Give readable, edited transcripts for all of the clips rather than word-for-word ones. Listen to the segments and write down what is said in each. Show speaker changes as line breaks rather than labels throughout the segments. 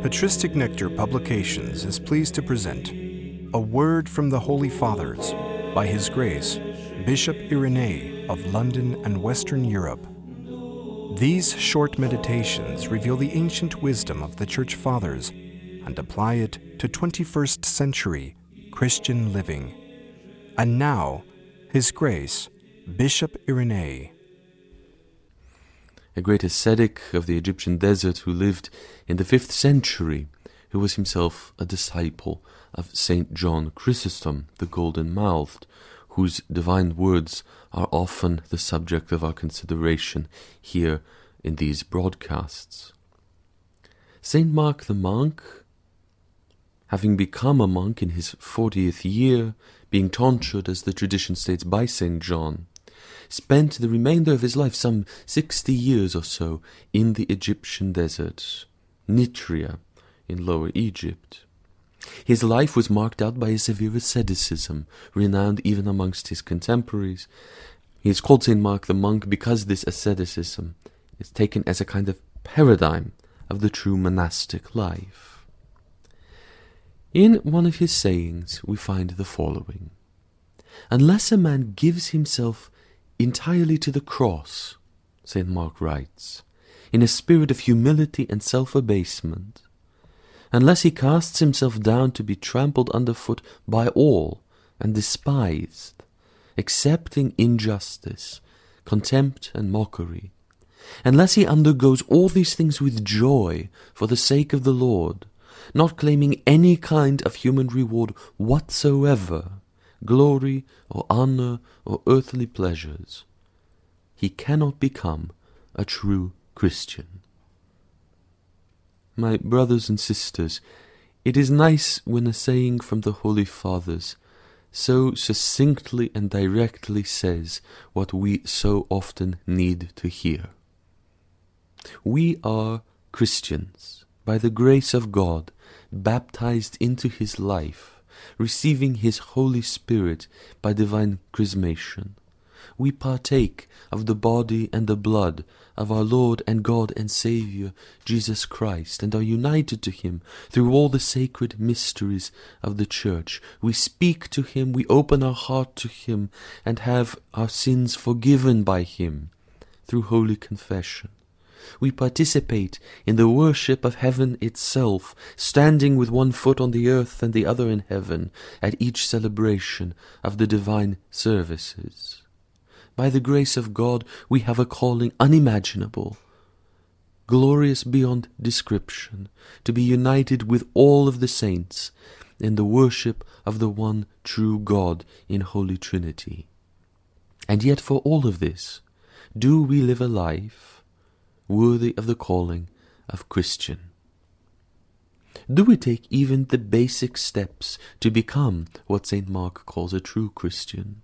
Patristic Nectar Publications is pleased to present A Word from the Holy Fathers by His Grace, Bishop Irenee of London and Western Europe. These short meditations reveal the ancient wisdom of the Church Fathers and apply it to 21st century Christian living. And now, His Grace, Bishop Irenee.
A great ascetic of the Egyptian desert who lived in the 5th century, who was himself a disciple of St. John Chrysostom, the Golden-Mouthed, whose divine words are often the subject of our consideration here in these broadcasts. St. Mark the monk, having become a monk in his 40th year, being tonsured, as the tradition states, by St. John, spent the remainder of his life, some 60 years or so, in the Egyptian desert, Nitria, in Lower Egypt. His life was marked out by a severe asceticism, renowned even amongst his contemporaries. He is called St. Mark the monk because this asceticism is taken as a kind of paradigm of the true monastic life. In one of his sayings we find the following: "Unless a man gives himself entirely to the cross," St. Mark writes, "in a spirit of humility and self-abasement, unless he casts himself down to be trampled underfoot by all and despised, accepting injustice, contempt and mockery, unless he undergoes all these things with joy for the sake of the Lord, not claiming any kind of human reward whatsoever, glory or honor or earthly pleasures, he cannot become a true Christian." My brothers and sisters, it is nice when a saying from the Holy Fathers so succinctly and directly says what we so often need to hear. We are Christians, by the grace of God, baptized into His life, receiving His Holy Spirit by divine chrismation. We partake of the body and the blood of our Lord and God and Saviour, Jesus Christ, and are united to Him through all the sacred mysteries of the Church. We speak to Him, we open our heart to Him, and have our sins forgiven by Him through holy confession. We participate in the worship of heaven itself, standing with one foot on the earth and the other in heaven at each celebration of the divine services. By the grace of God, we have a calling unimaginable, glorious beyond description, to be united with all of the saints in the worship of the one true God in Holy Trinity. And yet for all of this, do we live a life worthy of the calling of Christian? Do we take even the basic steps to become what St. Mark calls a true Christian?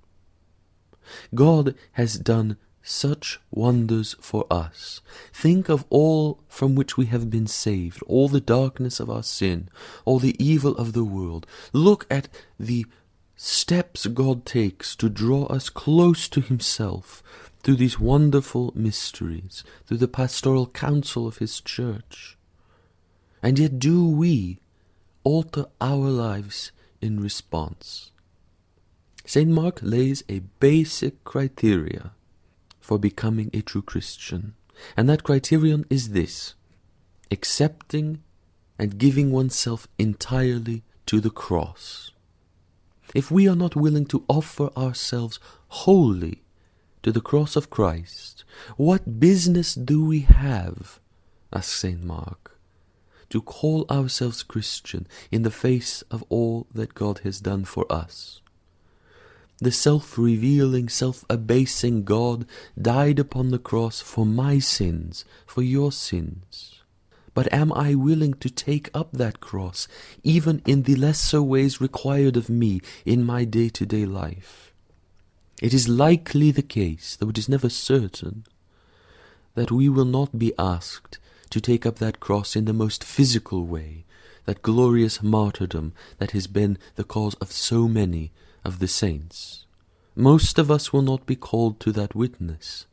God has done such wonders for us. Think of all from which we have been saved, all the darkness of our sin, all the evil of the world. Look at the steps God takes to draw us close to Himself through these wonderful mysteries, through the pastoral counsel of His Church. And yet do we alter our lives in response? St. Mark lays a basic criteria for becoming a true Christian, and that criterion is this: accepting and giving oneself entirely to the cross. If we are not willing to offer ourselves wholly to the cross of Christ, what business do we have, asks St. Mark, to call ourselves Christian in the face of all that God has done for us? The self-revealing, self-abasing God died upon the cross for my sins, for your sins. But am I willing to take up that cross, even in the lesser ways required of me in my day-to-day life? It is likely the case, though it is never certain, that we will not be asked to take up that cross in the most physical way, that glorious martyrdom that has been the cause of so many of the saints. Most of us will not be called to that witness,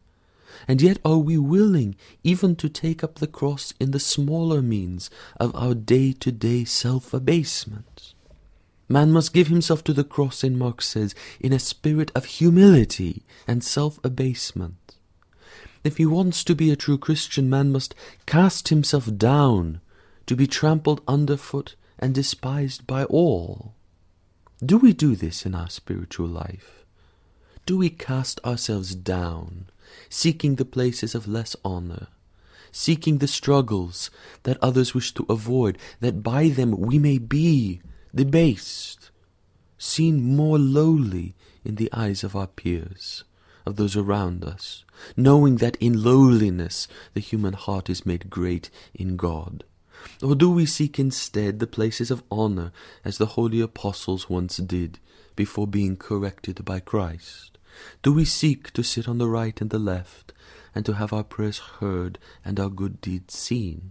And yet are we willing even to take up the cross in the smaller means of our day-to-day self-abasement? Man must give himself to the cross, St. Mark says, in a spirit of humility and self-abasement. If he wants to be a true Christian, man must cast himself down to be trampled underfoot and despised by all. Do we do this in our spiritual life? Do we cast ourselves down, seeking the places of less honor, seeking the struggles that others wish to avoid, that by them we may be debased, seen more lowly in the eyes of our peers, of those around us, knowing that in lowliness the human heart is made great in God? Or do we seek instead the places of honor as the holy apostles once did before being corrected by Christ? Do we seek to sit on the right and the left and to have our prayers heard and our good deeds seen?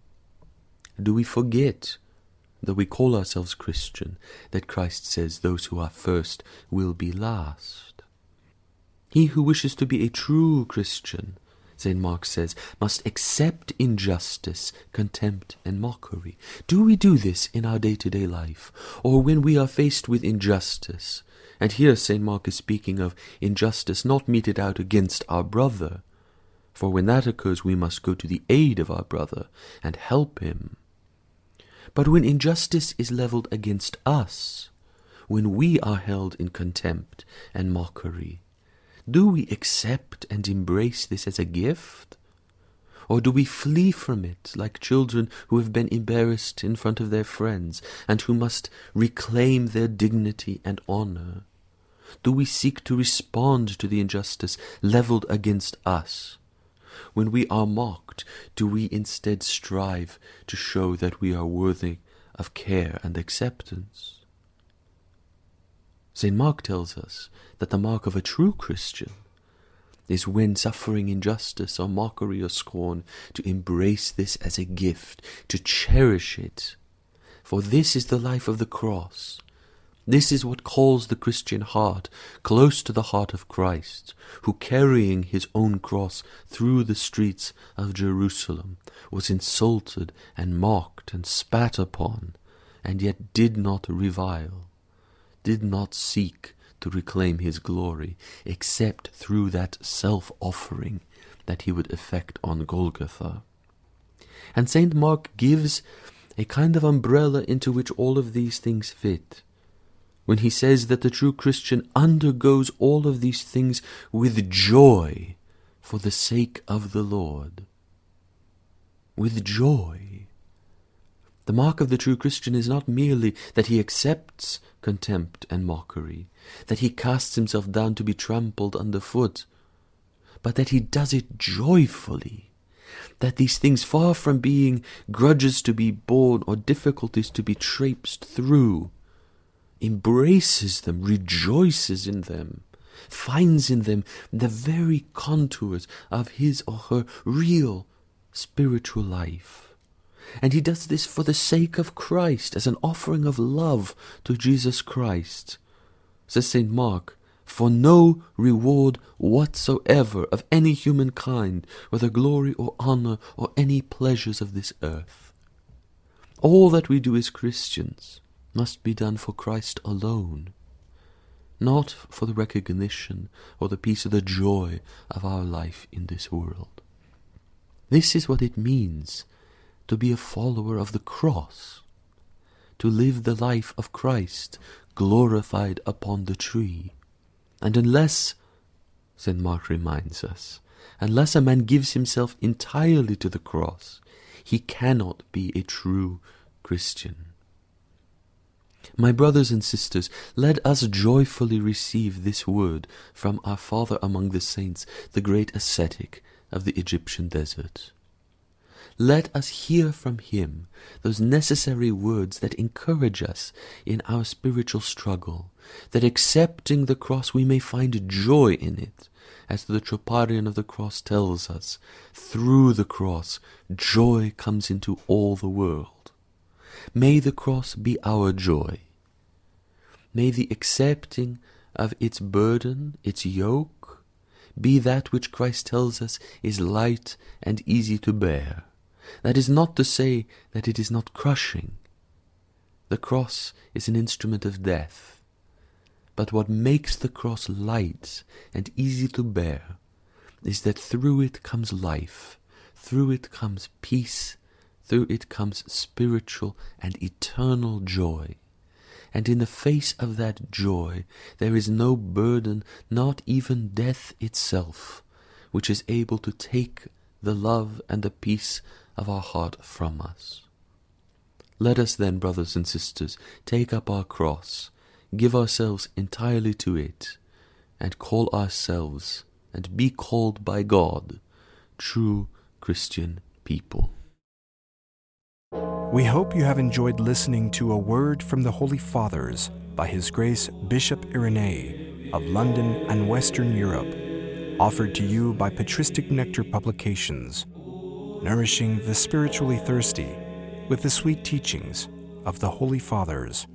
Do we forget, though we call ourselves Christian, that Christ says those who are first will be last? He who wishes to be a true Christian, St. Mark says, must accept injustice, contempt, and mockery. Do we do this in our day-to-day life? Or when we are faced with injustice, and here St. Mark is speaking of injustice not meted out against our brother, for when that occurs we must go to the aid of our brother and help him. But when injustice is levelled against us, when we are held in contempt and mockery, do we accept and embrace this as a gift? Or do we flee from it like children who have been embarrassed in front of their friends and who must reclaim their dignity and honor? Do we seek to respond to the injustice levelled against us? When we are mocked, do we instead strive to show that we are worthy of care and acceptance? St. Mark tells us that the mark of a true Christian is when suffering injustice or mockery or scorn, to embrace this as a gift, to cherish it. For this is the life of the cross. This is what calls the Christian heart close to the heart of Christ, who carrying his own cross through the streets of Jerusalem was insulted and mocked and spat upon, and yet did not revile, did not seek to reclaim his glory, except through that self-offering that he would effect on Golgotha. And St. Mark gives a kind of umbrella into which all of these things fit, when he says that the true Christian undergoes all of these things with joy for the sake of the Lord. With joy. The mark of the true Christian is not merely that he accepts contempt and mockery, that he casts himself down to be trampled underfoot, but that he does it joyfully, that these things, far from being grudges to be borne or difficulties to be traipsed through, embraces them, rejoices in them, finds in them the very contours of his or her real spiritual life. And he does this for the sake of Christ, as an offering of love to Jesus Christ. Says St. Mark, for no reward whatsoever of any human kind, whether glory or honor or any pleasures of this earth. All that we do as Christians must be done for Christ alone, not for the recognition or the peace or the joy of our life in this world. This is what it means to be a follower of the cross, to live the life of Christ glorified upon the tree. And unless, St. Mark reminds us, unless a man gives himself entirely to the cross, he cannot be a true Christian. My brothers and sisters, let us joyfully receive this word from our Father among the saints, the great ascetic of the Egyptian desert. Let us hear from him those necessary words that encourage us in our spiritual struggle, that accepting the cross we may find joy in it, as the Troparion of the cross tells us, through the cross joy comes into all the world. May the cross be our joy. May the accepting of its burden, its yoke, be that which Christ tells us is light and easy to bear. That is not to say that it is not crushing. The cross is an instrument of death. But what makes the cross light and easy to bear is that through it comes life, through it comes peace, through it comes spiritual and eternal joy. And in the face of that joy there is no burden, not even death itself, which is able to take the love and the peace of our heart from us. Let us then, brothers and sisters, take up our cross, give ourselves entirely to it, and call ourselves, and be called by God, true Christian people.
We hope you have enjoyed listening to A Word from the Holy Fathers by His Grace Bishop Irenee of London and Western Europe, offered to you by Patristic Nectar Publications, nourishing the spiritually thirsty with the sweet teachings of the Holy Fathers.